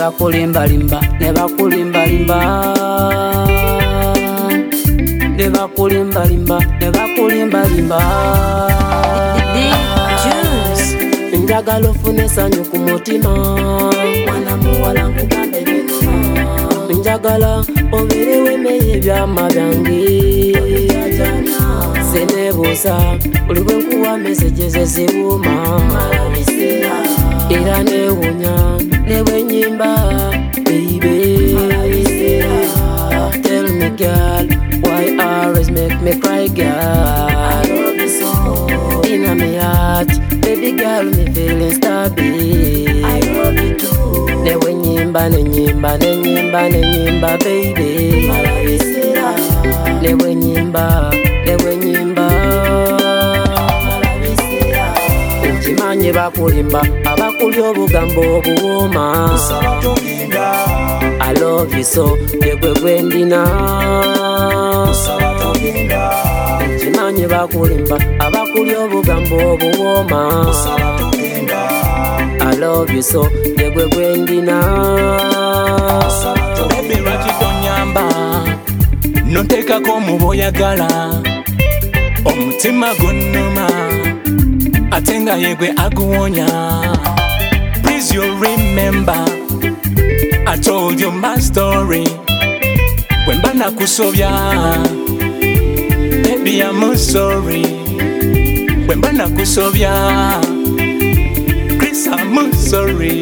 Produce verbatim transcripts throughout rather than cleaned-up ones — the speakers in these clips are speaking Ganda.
bakulimba limba ne bakulimba limba ne bakulimba limba ne bakulimba limba njagala ofune essanyu ku mutima mwana muwala nkugambe binuma njagala obeerewo emmere ebyama byange seneebuusa buli bwe nkuwa meseje ze zibuuma era neewunya ne bwe nnyimba baby. Tell me girl, why always make me cry girl? I love you so inna me heart, baby girl me feeling stable. I love you too. Ne bwe nnyimba ne nnyimba ne nnyimba ne nnyimba baby. Ne bwe nnyimba ne bwe nnyimba ukimanye bakulimba abakulya obugambo obuwooma. I love you so yegwe gwendina ukimanye bakulimba abakulya obugambo obuwooma. I love you so yegwe gwendina Baby lwaki tonyamba nonteekako mu boyagala omutima gunnuma ate nga yegwe aguwonya. Please you remember I told you my story when mba nakusobya baby I'm sorry when mba nakusobya Chris I'm sorry.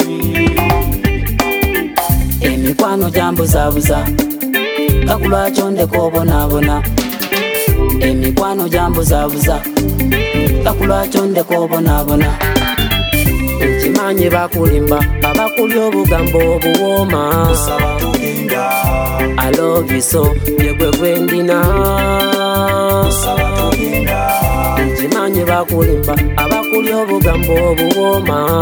Emikwano gyambuzabuza gakulwakyo ndekobonaabona. Emikwano gyambuzabuza gakulwakyo ndekobonaabona. Ukimanye bakulimba abakulya obugambo obuwooma. I love you so yegwe gwendina. Ukimanye bakulimba abakulya obugambo obuwooma.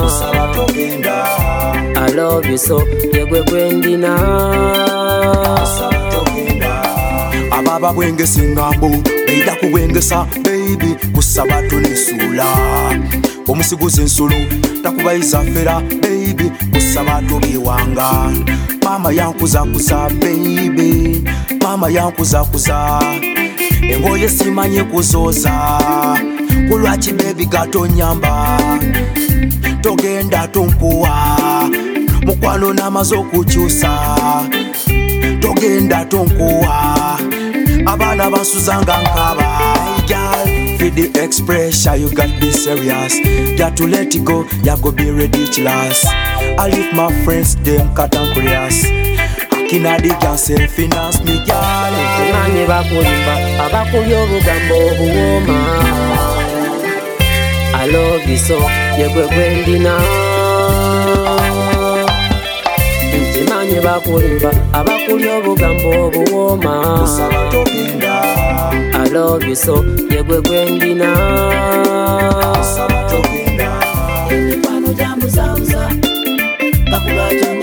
I love you so yegwe gwendina. Ababa bwengesa engambo beida kubwengesa baby kusaba tunisula omusiguzi ensulu takubayiza fera baby kusaba tubiwanga. Mama yankuza kuza baby mama yankuza kuza engoye simanye kuzoza kulwaki baby gatonyamba togenda tonkuwa mukwano namaze okukyusa togenda tonkuwa abana bansuzanga nkaba. Girl, for the expression you got be serious. Got to let it go, you go be ridiculous. I leave my friends, them cut and curious. Akina they can self-finance me, girl. Ukimanye bakulimba abakulya obugambo obuwooma. I love you so yegwe gwendina. Ukimanye bakulimba abakulya obugambo obuwooma. I love you so yegwe gwendina. Emikwano gyambuzabuza gakulwakyo